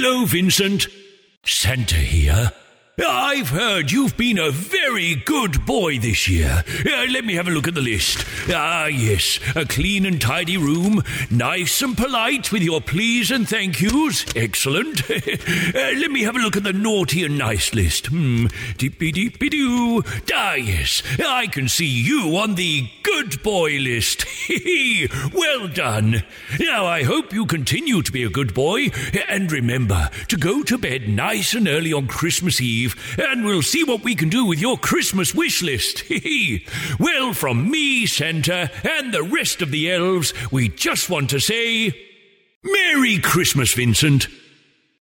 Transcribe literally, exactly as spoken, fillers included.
Hello, Vincent. Santa here. I've heard you've been a very good boy this year. Uh, let me have a look at the list. Ah, yes, a clean and tidy room, nice and polite with your please and thank yous. Excellent. uh, let me have a look at the naughty and nice list. Hmm, deep-be-deep-be-doo. Ah, yes, I can see you on the good boy list. Well done. Now, I hope you continue to be a good boy, and remember to go to bed nice and early on Christmas Eve, and we'll see what we can do with your Christmas wish list. Well, from me, Santa, and the rest of the elves, we just want to say, Merry Christmas, Vincent.